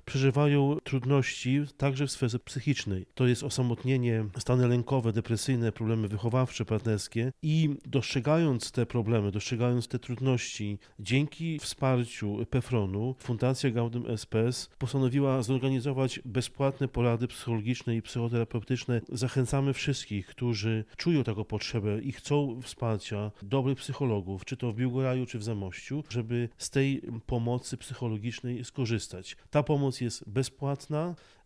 przeżywają trudności także w sferze psychicznej. To jest osamotnienie, stany lękowe, depresyjne, problemy wychowawcze, partnerskie i dostrzegając te problemy, dostrzegając te trudności, dzięki wsparciu PFRON-u Fundacja Gaudium SPS postanowiła zorganizować bezpłatne porady psychologiczne i psychoterapeutyczne. Zachęcamy wszystkich, którzy czują taką potrzebę i chcą wsparcia dobrych psychologów, czy to w Biłgoraju, czy w Zamościu, żeby z tej pomocy psychologicznej skorzystać. Ta pomoc jest bezpłatna,